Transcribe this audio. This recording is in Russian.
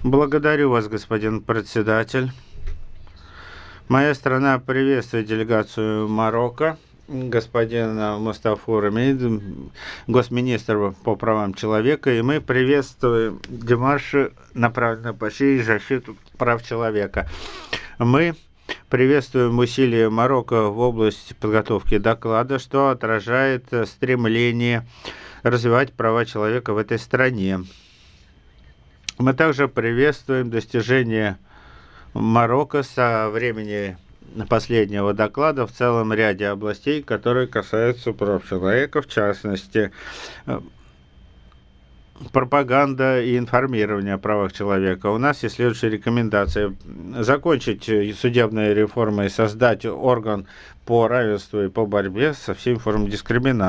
Благодарю вас, господин председатель. Моя страна приветствует делегацию Марокко, господина Мустафу Рамид, госминистра по правам человека, и мы приветствуем демарши, направленные по защиту прав человека. Мы приветствуем усилия Марокко в области подготовки доклада, что отражает стремление развивать права человека в этой стране. Мы также приветствуем достижения Марокко со времени последнего доклада в целом ряде областей, которые касаются прав человека, в частности, пропаганда и информирование о правах человека. У нас есть следующая рекомендация: закончить судебные реформы и создать орган по равенству и по борьбе со всеми формами дискриминации.